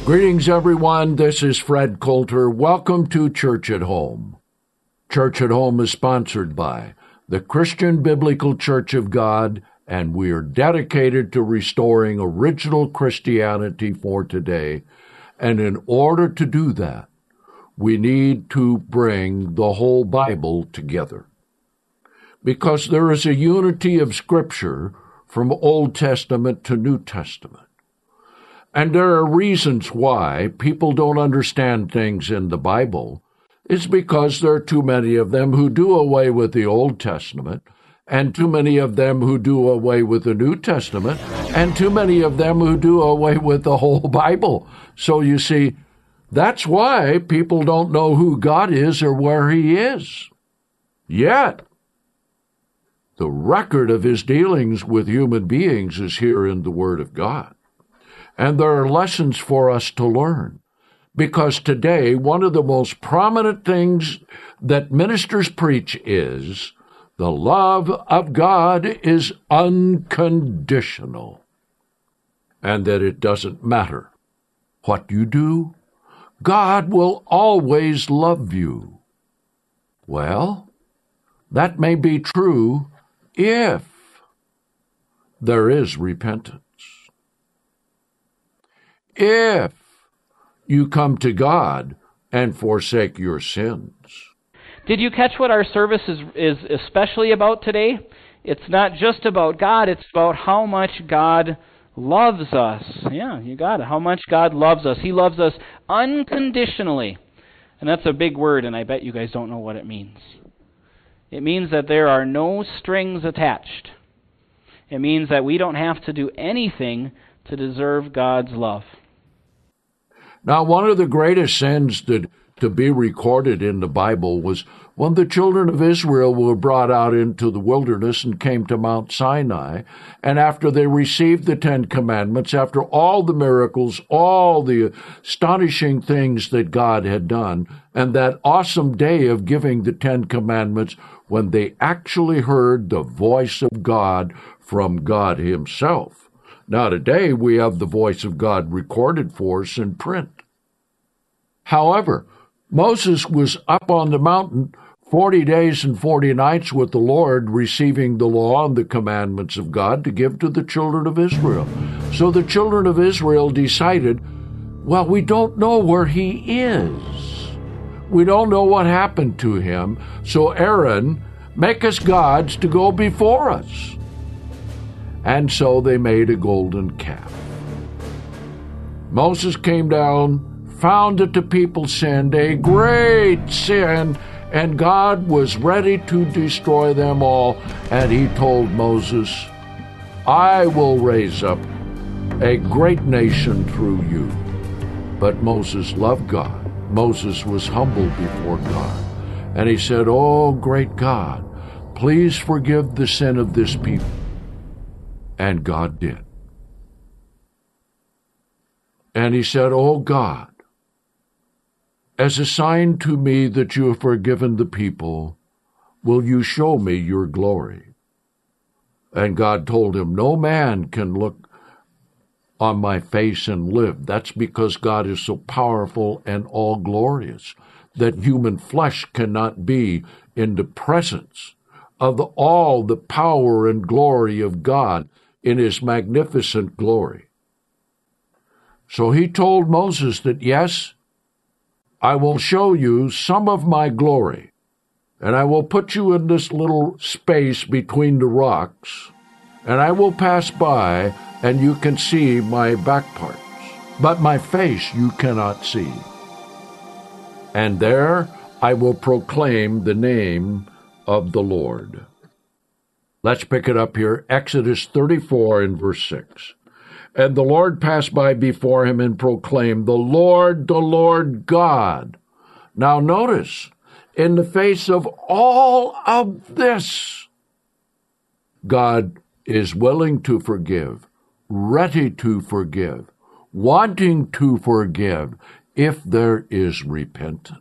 Greetings, everyone. This is Fred Coulter. Welcome to Church at Home. Church at Home is sponsored by the Christian Biblical Church of God, and we are dedicated to restoring original Christianity for today. And in order to do that, we need to bring the whole Bible together. Because there is a unity of Scripture from Old Testament to New Testament. And there are reasons why people don't understand things in the Bible. It's because there are too many of them who do away with the Old Testament, and too many of them who do away with the New Testament, and too many of them who do away with the whole Bible. So you see, that's why people don't know who God is or where He is. Yet, the record of His dealings with human beings is here in the Word of God. And there are lessons for us to learn. Because today, one of the most prominent things that ministers preach is the love of God is unconditional. And that it doesn't matter what you do, God will always love you. Well, that may be true if there is repentance. If you come to God and forsake your sins. Did you catch what our service is especially about today? It's not just about God, it's about how much God loves us. Yeah, you got it. How much God loves us. He loves us unconditionally. And that's a big word, and I bet you guys don't know what it means. It means that there are no strings attached. It means that we don't have to do anything to deserve God's love. Now, one of the greatest sins to be recorded in the Bible was when the children of Israel were brought out into the wilderness and came to Mount Sinai, and after they received the Ten Commandments, after all the miracles, all the astonishing things that God had done, and that awesome day of giving the Ten Commandments, when they actually heard the voice of God from God Himself. Now today we have the voice of God recorded for us in print. However, Moses was up on the mountain 40 days and 40 nights with the Lord, receiving the law and the commandments of God to give to the children of Israel. So the children of Israel decided, well, we don't know where He is. We don't know what happened to Him. So Aaron, make us gods to go before us. And so they made a golden calf. Moses came down, found that the people sinned, a great sin, and God was ready to destroy them all. And He told Moses, I will raise up a great nation through you. But Moses loved God. Moses was humble before God. And he said, oh, great God, please forgive the sin of this people. And God did. And he said, oh God, as a sign to me that you have forgiven the people, will you show me your glory? And God told him, no man can look on my face and live. That's because God is so powerful and all-glorious that human flesh cannot be in the presence of all the power and glory of God in His magnificent glory. So He told Moses that, yes, I will show you some of my glory, and I will put you in this little space between the rocks, and I will pass by, and you can see my back parts, but my face you cannot see. And there I will proclaim the name of the Lord. Let's pick it up here, Exodus 34 and verse 6. And the Lord passed by before him and proclaimed, the Lord God. Now notice, in the face of all of this, God is willing to forgive, ready to forgive, wanting to forgive if there is repentance.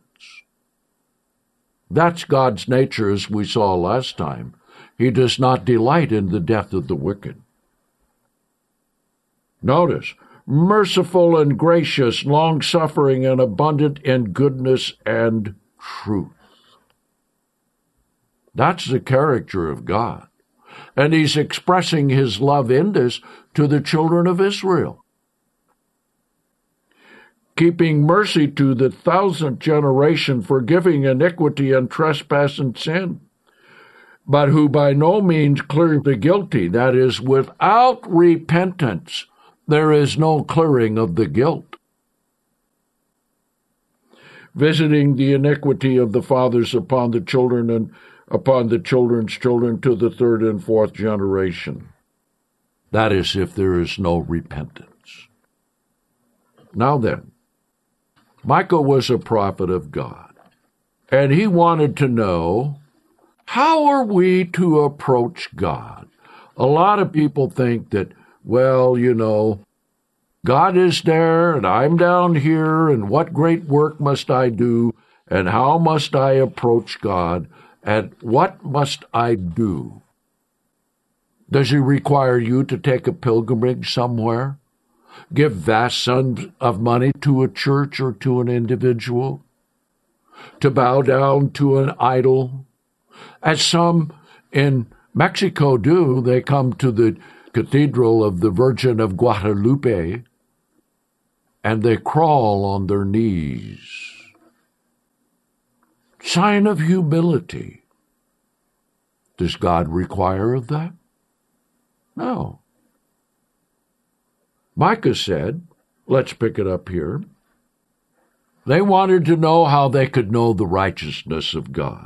That's God's nature, as we saw last time. He does not delight in the death of the wicked. Notice, merciful and gracious, long-suffering and abundant in goodness and truth. That's the character of God. And he's expressing his love in this to the children of Israel. Keeping mercy to the 1,000th generation, forgiving iniquity and trespass and sin, but who by no means clear the guilty. That is, without repentance, there is no clearing of the guilt. Visiting the iniquity of the fathers upon the children and upon the children's children to the 3rd and 4th generation. That is, if there is no repentance. Now then, Micah was a prophet of God, and he wanted to know, how are we to approach God? A lot of people think that, well, God is there, and I'm down here, and what great work must I do, and how must I approach God, and what must I do? Does he require you to take a pilgrimage somewhere? Give vast sums of money to a church or to an individual? To bow down to an idol? As some in Mexico do, they come to the Cathedral of the Virgin of Guadalupe, and they crawl on their knees. Sign of humility. Does God require of that? No. Micah said, let's pick it up here, they wanted to know how they could know the righteousness of God.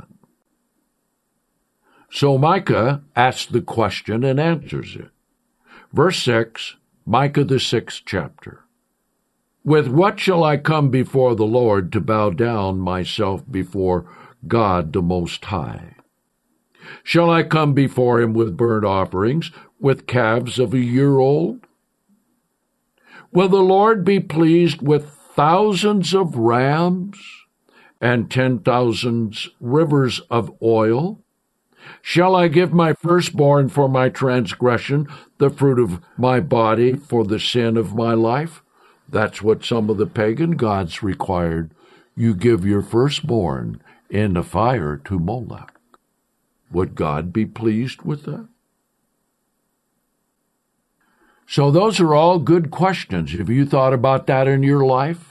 So Micah asks the question and answers it. Verse 6, Micah the 6th chapter. With what shall I come before the Lord to bow down myself before God the Most High? Shall I come before him with burnt offerings, with calves of a year old? Will the Lord be pleased with thousands of rams and 10,000 rivers of oil? Shall I give my firstborn for my transgression, the fruit of my body for the sin of my life? That's what some of the pagan gods required. You give your firstborn in the fire to Moloch. Would God be pleased with that? So those are all good questions. Have you thought about that in your life?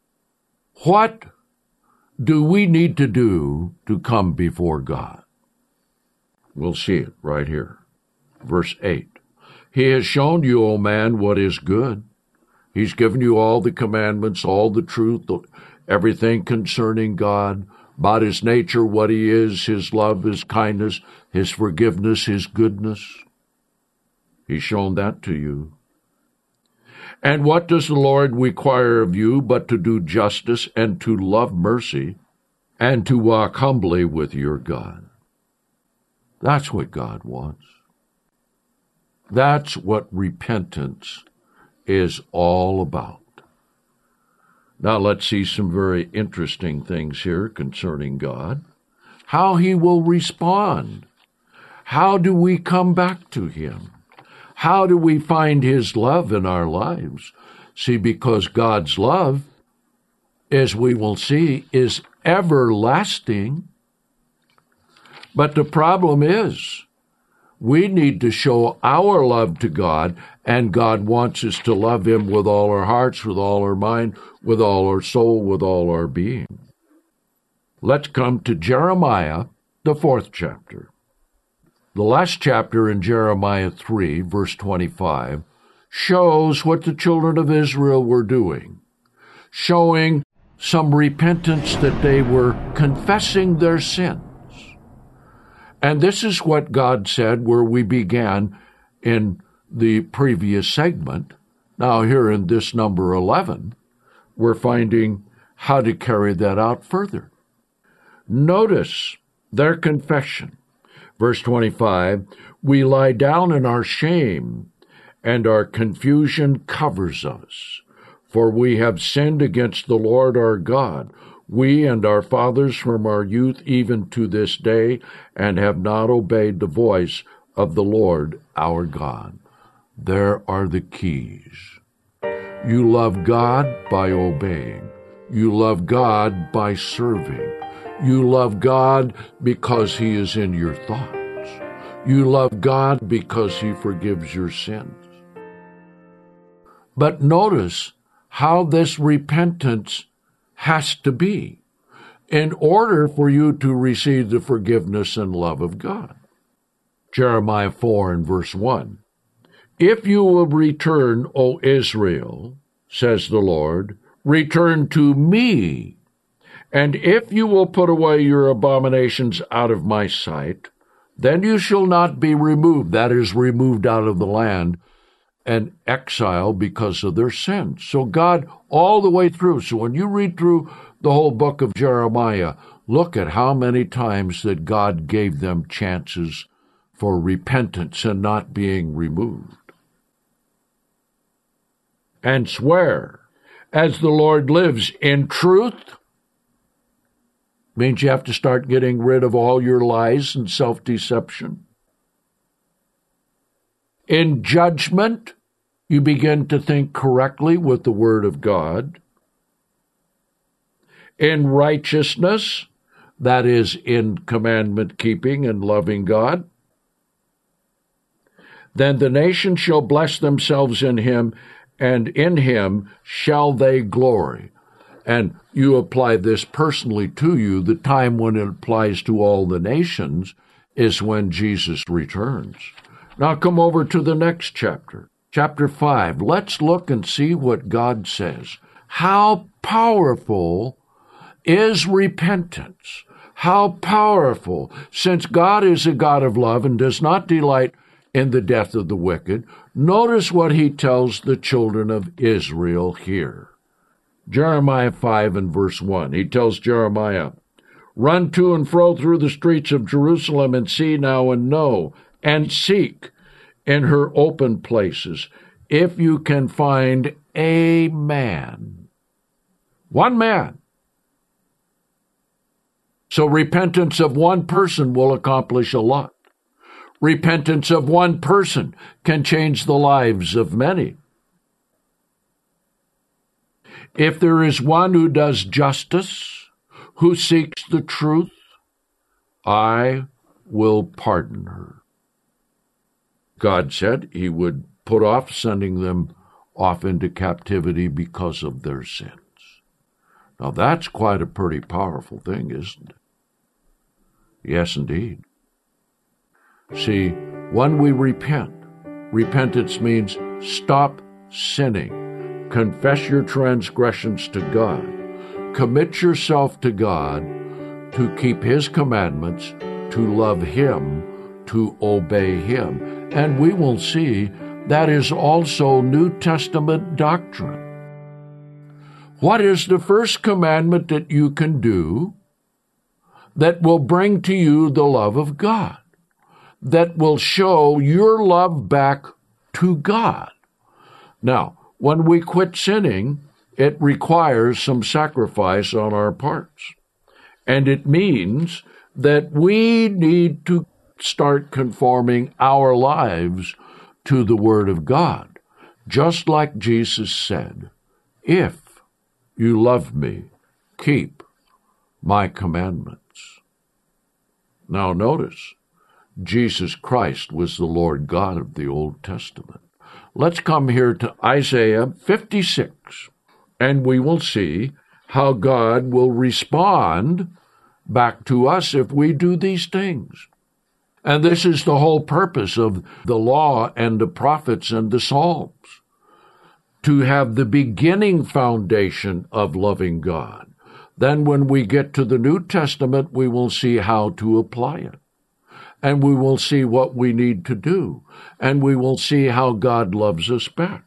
What do we need to do to come before God? We'll see it right here. Verse 8. He has shown you, O man, what is good. He's given you all the commandments, all the truth, everything concerning God, about his nature, what he is, his love, his kindness, his forgiveness, his goodness. He's shown that to you. And what does the Lord require of you but to do justice and to love mercy and to walk humbly with your God? That's what God wants. That's what repentance is all about. Now let's see some very interesting things here concerning God. How he will respond. How do we come back to him? How do we find his love in our lives? See, because God's love, as we will see, is everlasting. But the problem is, we need to show our love to God, and God wants us to love him with all our hearts, with all our mind, with all our soul, with all our being. Let's come to Jeremiah, the 4th chapter. The last chapter in Jeremiah 3, verse 25, shows what the children of Israel were doing, showing some repentance that they were confessing their sins. And this is what God said where we began in the previous segment. Now here in this number 11, we're finding how to carry that out further. Notice their confession. Verse 25, we lie down in our shame, and our confusion covers us. For we have sinned against the Lord our God, we and our fathers from our youth even to this day, and have not obeyed the voice of the Lord our God. There are the keys. You love God by obeying. You love God by serving. You love God because He is in your thoughts. You love God because He forgives your sins. But notice how this repentance has to be in order for you to receive the forgiveness and love of God. Jeremiah 4 and verse 1. If you will return, O Israel, says the Lord, return to me, and if you will put away your abominations out of my sight, then you shall not be removed, that is, removed out of the land, and exiled because of their sins. So God, all the way through, so when you read through the whole book of Jeremiah, look at how many times that God gave them chances for repentance and not being removed. And swear, as the Lord lives, in truth, means you have to start getting rid of all your lies and self-deception. In judgment, you begin to think correctly with the Word of God. In righteousness, that is, in commandment keeping and loving God, then the nations shall bless themselves in Him, and in Him shall they glory. And you apply this personally to you. The time when it applies to all the nations is when Jesus returns. Now come over to the next chapter, chapter 5. Let's look and see what God says. How powerful is repentance? How powerful, since God is a God of love and does not delight in the death of the wicked. Notice what He tells the children of Israel here. Jeremiah 5 and verse 1. He tells Jeremiah, run to and fro through the streets of Jerusalem and see now and know and seek in her open places if you can find a man. One man. So repentance of one person will accomplish a lot. Repentance of one person can change the lives of many. If there is one who does justice, who seeks the truth, I will pardon her. God said He would put off sending them off into captivity because of their sins. Now that's quite a pretty powerful thing, isn't it? Yes, indeed. See, when we repent, repentance means stop sinning. Confess your transgressions to God. Commit yourself to God to keep His commandments, to love Him, to obey Him. And we will see that is also New Testament doctrine. What is the first commandment that you can do that will bring to you the love of God, that will show your love back to God? Now, when we quit sinning, it requires some sacrifice on our parts. And it means that we need to start conforming our lives to the Word of God. Just like Jesus said, if you love me, keep my commandments. Now notice, Jesus Christ was the Lord God of the Old Testament. Let's come here to Isaiah 56, and we will see how God will respond back to us if we do these things. And this is the whole purpose of the law and the prophets and the Psalms, to have the beginning foundation of loving God. Then when we get to the New Testament, we will see how to apply it. And we will see what we need to do. And we will see how God loves us back.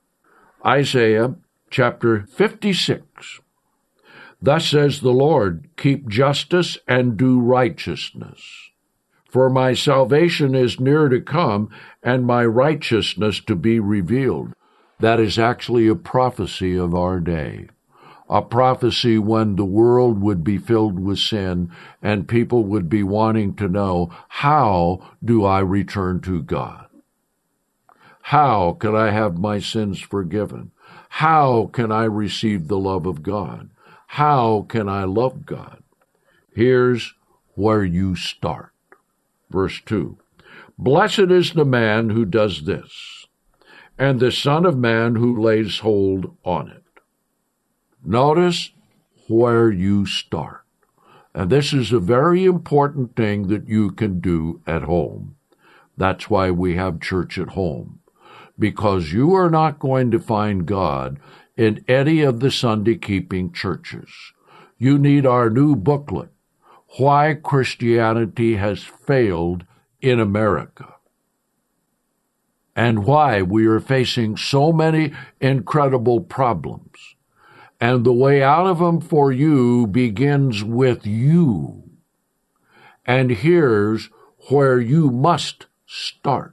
Isaiah chapter 56. Thus says the Lord, keep justice and do righteousness. For my salvation is near to come, and my righteousness to be revealed. That is actually a prophecy of our day. A prophecy when the world would be filled with sin and people would be wanting to know, how do I return to God? How can I have my sins forgiven? How can I receive the love of God? How can I love God? Here's where you start. Verse 2. Blessed is the man who does this, and the Son of Man who lays hold on it. Notice where you start. And this is a very important thing that you can do at home. That's why we have church at home. Because you are not going to find God in any of the Sunday-keeping churches. You need our new booklet, Why Christianity Has Failed in America, and why we are facing so many incredible problems. And the way out of them for you begins with you. And here's where you must start.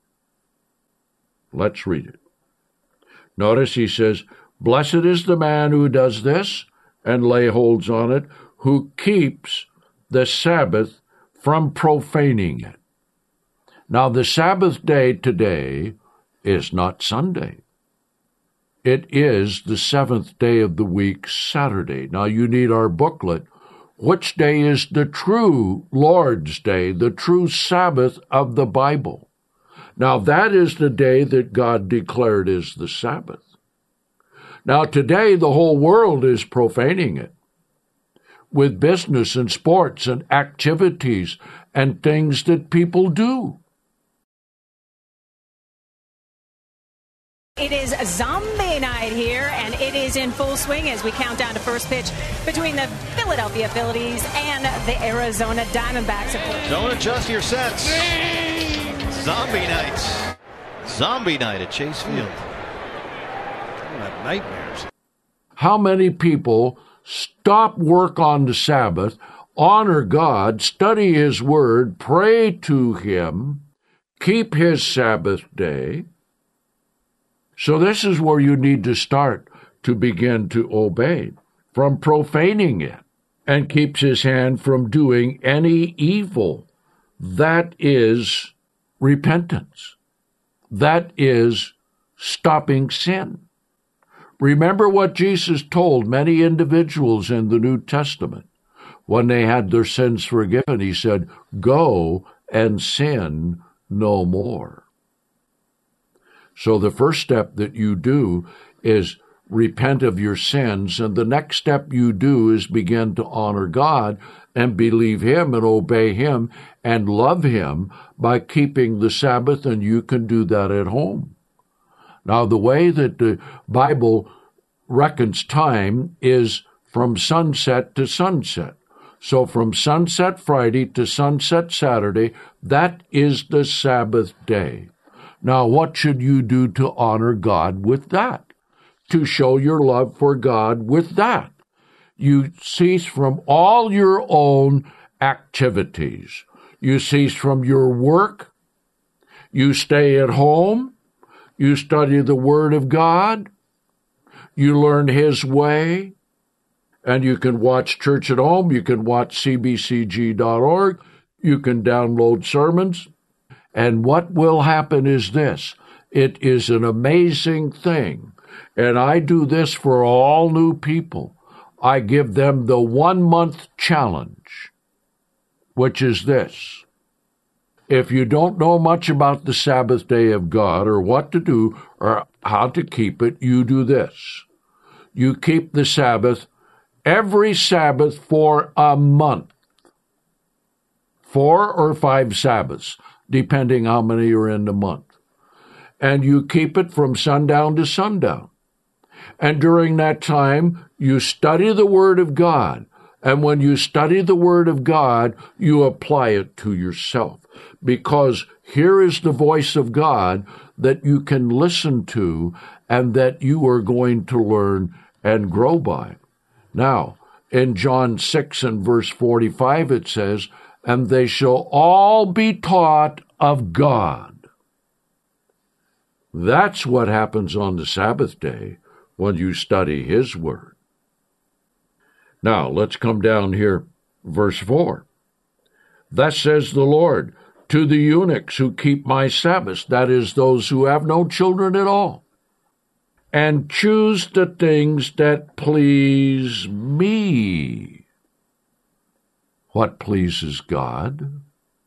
Let's read it. Notice he says, Blessed is the man who does this and lay holds on it, who keeps the Sabbath from profaning it. Now, the Sabbath day today is not Sunday. It is the seventh day of the week, Saturday. Now, you need our booklet. Which day is the true Lord's Day, the true Sabbath of the Bible? Now, that is the day that God declared is the Sabbath. Now, today, the whole world is profaning it with business and sports and activities and things that people do. It is Zombie Night here, and it is in full swing as we count down to first pitch between the Philadelphia Phillies and the Arizona Diamondbacks. Don't adjust your sets. Zombie Night. Zombie Night at Chase Field. Nightmares. How many people stop work on the Sabbath, honor God, study His Word, pray to Him, keep His Sabbath day? So this is where you need to start to begin to obey, from profaning it, and keeps his hand from doing any evil. That is repentance. That is stopping sin. Remember what Jesus told many individuals in the New Testament when they had their sins forgiven. He said, "Go and sin no more." So the first step that you do is repent of your sins, and the next step you do is begin to honor God and believe Him and obey Him and love Him by keeping the Sabbath, and you can do that at home. Now, the way that the Bible reckons time is from sunset to sunset. So from sunset Friday to sunset Saturday, that is the Sabbath day. Now, what should you do to honor God with that? To show your love for God with that? You cease from all your own activities. You cease from your work. You stay at home. You study the Word of God. You learn His way. And you can watch Church at Home. You can watch cbcg.org. You can download sermons. And what will happen is this. It is an amazing thing. And I do this for all new people. I give them the 1-month challenge, which is this. If you don't know much about the Sabbath day of God or what to do or how to keep it, you do this. You keep the Sabbath every Sabbath for a month. 4 or 5 Sabbaths, depending how many are in the month. And you keep it from sundown to sundown. And during that time, you study the Word of God. And when you study the Word of God, you apply it to yourself. Because here is the voice of God that you can listen to and that you are going to learn and grow by. Now, in John 6 and verse 45, it says, "And they shall all be taught of God." That's what happens on the Sabbath day when you study His Word. Now, let's come down here, verse 4. "Thus says the Lord, to the eunuchs who keep my Sabbaths," that is, those who have no children at all, and choose the things that please me. What pleases God?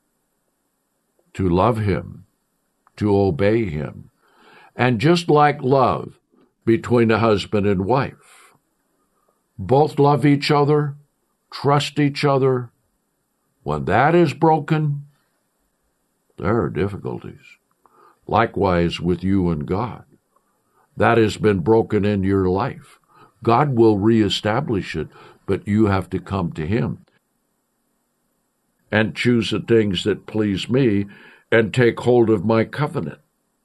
To love him, to obey him. And just like love between a husband and wife, both love each other, trust each other. When that is broken, there are difficulties. Likewise with you and God. That has been broken in your life. God will reestablish it, but you have to come to him and choose the things that please me and take hold of my covenant.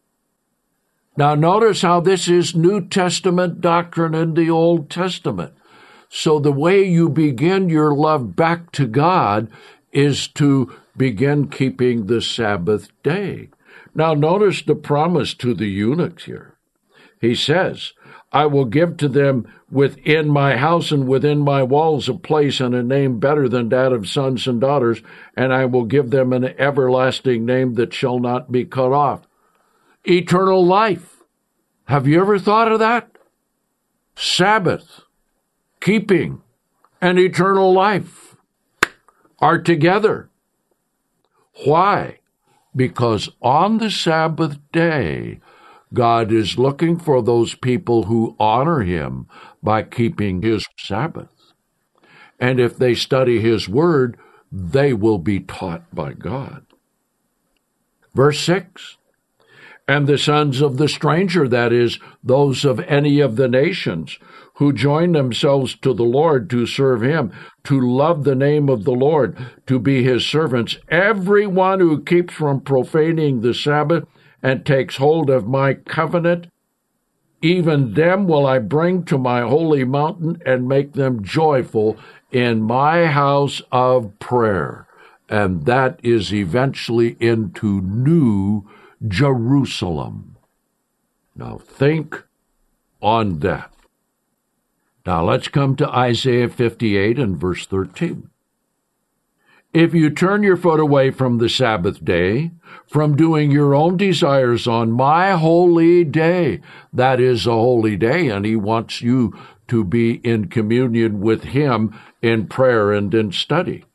Now notice how this is New Testament doctrine in the Old Testament. So the way you begin your love back to God is to begin keeping the Sabbath day. Now notice the promise to the eunuchs here. He says, I will give to them within my house and within my walls a place and a name better than that of sons and daughters, and I will give them an everlasting name that shall not be cut off. Eternal life. Have you ever thought of that? Sabbath, keeping, and eternal life are together. Why? Because on the Sabbath day, God is looking for those people who honor him by keeping his Sabbath. And if they study his word, they will be taught by God. Verse 6, and the sons of the stranger, that is, those of any of the nations, who join themselves to the Lord to serve him, to love the name of the Lord, to be his servants, everyone who keeps from profaning the Sabbath and takes hold of my covenant, even them will I bring to my holy mountain and make them joyful in my house of prayer. And that is eventually into New Jerusalem. Now think on that. Now let's come to Isaiah 58 and verse 13. If you turn your foot away from the Sabbath day, from doing your own desires on my holy day, that is a holy day, and he wants you to be in communion with him in prayer and in study,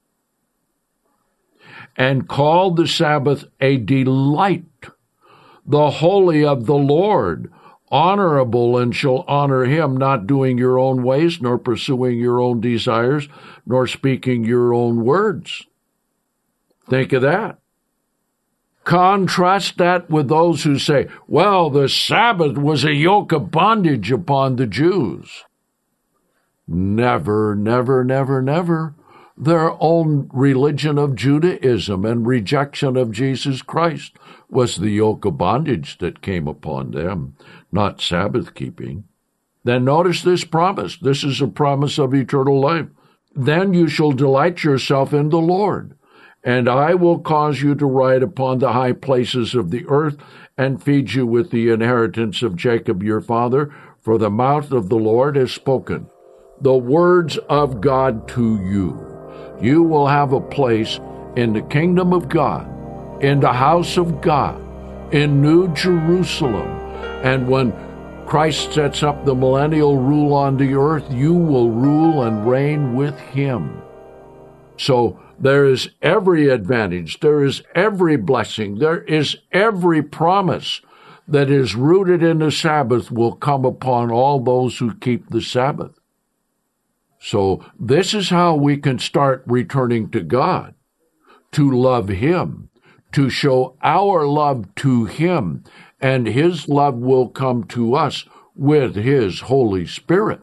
and call the Sabbath a delight, the holy of the Lord, honorable, and shall honor him, not doing your own ways, nor pursuing your own desires, nor speaking your own words. Think of that. Contrast that with those who say, well, the Sabbath was a yoke of bondage upon the Jews. Never, never, never, never. Their own religion of Judaism and rejection of Jesus Christ was the yoke of bondage that came upon them, not Sabbath keeping. Then notice this promise. This is a promise of eternal life. Then you shall delight yourself in the Lord, and I will cause you to ride upon the high places of the earth and feed you with the inheritance of Jacob your father, for the mouth of the Lord has spoken the words of God to you. You will have a place in the kingdom of God, in the house of God, in New Jerusalem. And when Christ sets up the millennial rule on the earth, you will rule and reign with him. So there is every advantage, there is every blessing, there is every promise that is rooted in the Sabbath will come upon all those who keep the Sabbath. So this is how we can start returning to God, to love him, to show our love to him, and his love will come to us with his Holy Spirit.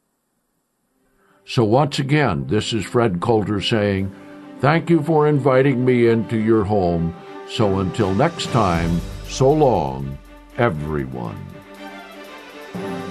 So once again, this is Fred Coulter saying, thank you for inviting me into your home. So until next time, so long, everyone.